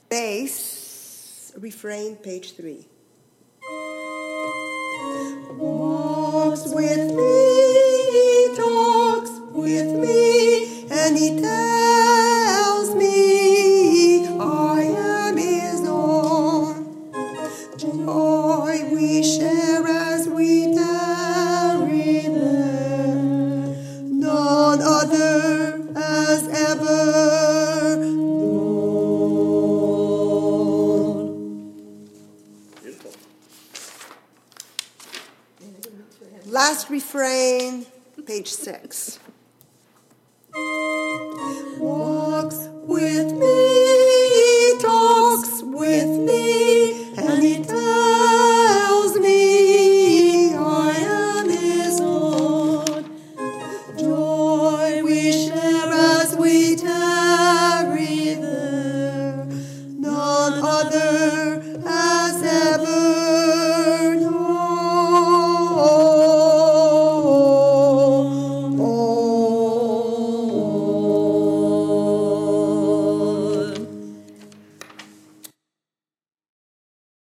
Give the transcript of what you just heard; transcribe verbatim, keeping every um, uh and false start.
Bass, refrain, page three. Walks with me, talks with me, and he tells me I am his own. Joy we share as we tarry there, none other has ever known. Beautiful. Last refrain, page six. Walks with me, talks with me, and he tells me I am his own. Joy we share as we tarry there, none other